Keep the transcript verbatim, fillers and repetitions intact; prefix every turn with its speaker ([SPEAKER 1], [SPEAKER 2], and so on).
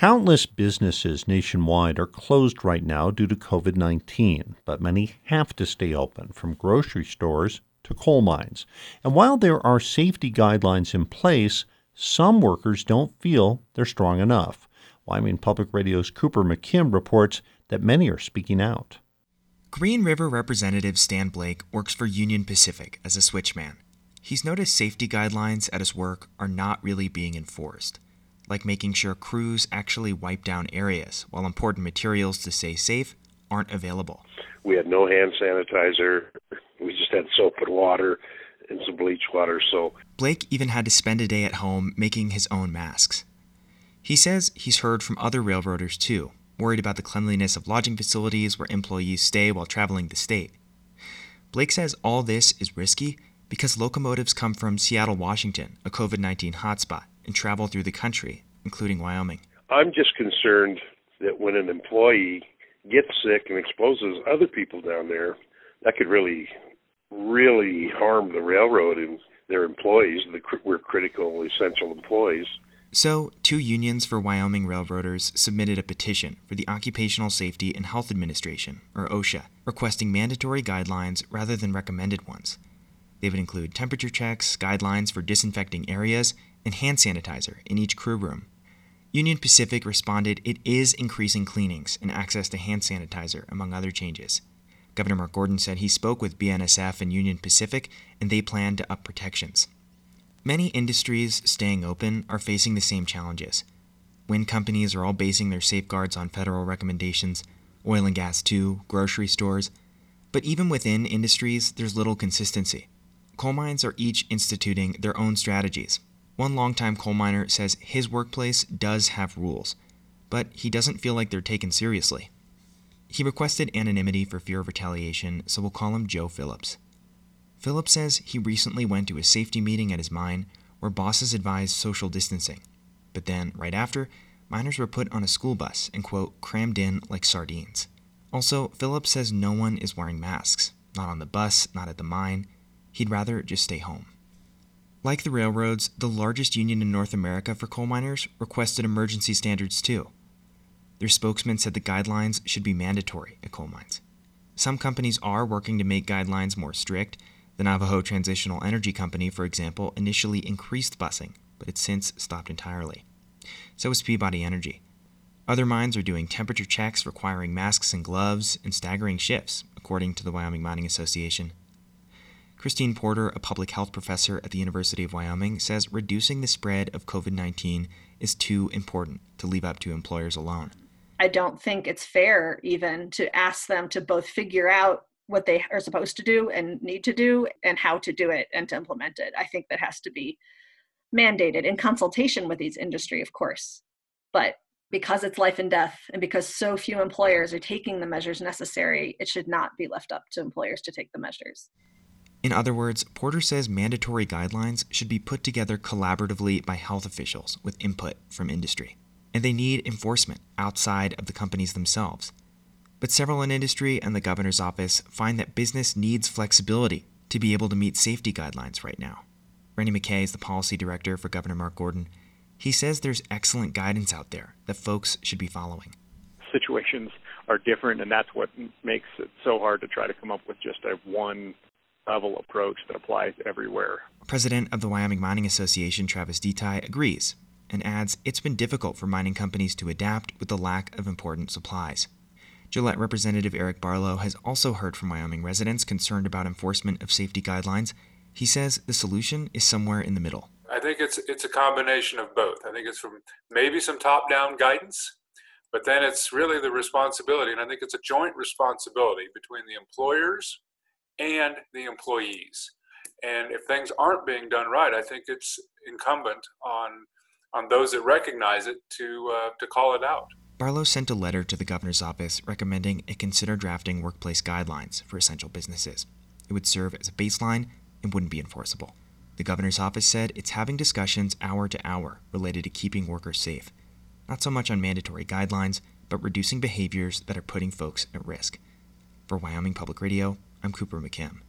[SPEAKER 1] Countless businesses nationwide are closed right now due to covid nineteen, but many have to stay open, from grocery stores to coal mines. And while there are safety guidelines in place, some workers don't feel they're strong enough. Wyoming Public Radio's Cooper McKim reports that many are speaking out.
[SPEAKER 2] Green River Representative Stan Blake works for Union Pacific as a switchman. He's noticed safety guidelines at his work are not really being enforced, like making sure crews actually wipe down areas while important materials to stay safe aren't available.
[SPEAKER 3] We had no hand sanitizer. We just had soap and water and some bleach water. So
[SPEAKER 2] Blake even had to spend a day at home making his own masks. He says he's heard from other railroaders too, worried about the cleanliness of lodging facilities where employees stay while traveling the state. Blake says all this is risky because locomotives come from Seattle, Washington, a covid nineteen hotspot, and travel through the country, including Wyoming.
[SPEAKER 3] I'm just concerned that when an employee gets sick and exposes other people down there, that could really, really harm the railroad and their employees. The, we're critical, essential employees.
[SPEAKER 2] So, two unions for Wyoming railroaders submitted a petition for the Occupational Safety and Health Administration, or OSHA, requesting mandatory guidelines rather than recommended ones. They would include temperature checks, guidelines for disinfecting areas, and hand sanitizer in each crew room. Union Pacific responded it is increasing cleanings and access to hand sanitizer, among other changes. Governor Mark Gordon said he spoke with B N S F and Union Pacific, and they plan to up protections. Many industries staying open are facing the same challenges. Wind companies are all basing their safeguards on federal recommendations, oil and gas too, grocery stores. But even within industries, there's little consistency. Coal mines are each instituting their own strategies. One longtime coal miner says his workplace does have rules, but he doesn't feel like they're taken seriously. He requested anonymity for fear of retaliation, so we'll call him Joe Phillips. Phillips says he recently went to a safety meeting at his mine where bosses advised social distancing. But then, right after, miners were put on a school bus and, quote, crammed in like sardines. Also, Phillips says no one is wearing masks, not on the bus, not at the mine. He'd rather just stay home. Like the railroads, the largest union in North America for coal miners requested emergency standards too. Their spokesman said the guidelines should be mandatory at coal mines. Some companies are working to make guidelines more strict. The Navajo Transitional Energy Company, for example, initially increased busing, but it's since stopped entirely. So is Peabody Energy. Other mines are doing temperature checks requiring masks and gloves and staggering shifts, according to the Wyoming Mining Association. Christine Porter, a public health professor at the University of Wyoming, says reducing the spread of covid nineteen is too important to leave up to employers alone.
[SPEAKER 4] I don't think it's fair even to ask them to both figure out what they are supposed to do and need to do and how to do it and to implement it. I think that has to be mandated in consultation with each industry, of course. But because it's life and death and because so few employers are taking the measures necessary, it should not be left up to employers to take the measures.
[SPEAKER 2] In other words, Porter says mandatory guidelines should be put together collaboratively by health officials with input from industry. And they need enforcement outside of the companies themselves. But several in industry and the governor's office find that business needs flexibility to be able to meet safety guidelines right now. Rennie McKay is the policy director for Governor Mark Gordon. He says there's excellent guidance out there that folks should be following.
[SPEAKER 5] Situations are different, and that's what makes it so hard to try to come up with just a one level approach that applies everywhere.
[SPEAKER 2] President of the Wyoming Mining Association, Travis Detai, agrees and adds it's been difficult for mining companies to adapt with the lack of important supplies. Gillette Representative Eric Barlow has also heard from Wyoming residents concerned about enforcement of safety guidelines. He says the solution is somewhere in the middle.
[SPEAKER 6] I think it's it's a combination of both. I think it's from maybe some top-down guidance, but then it's really the responsibility, and I think it's a joint responsibility between the employers and the employees. And if things aren't being done right, I think it's incumbent on on those that recognize it to uh, to call it out.
[SPEAKER 2] Barlow sent a letter to the governor's office recommending it consider drafting workplace guidelines for essential businesses. It would serve as a baseline and wouldn't be enforceable. The governor's office said it's having discussions hour to hour related to keeping workers safe. Not so much on mandatory guidelines, but reducing behaviors that are putting folks at risk. For Wyoming Public Radio, I'm Cooper McKim.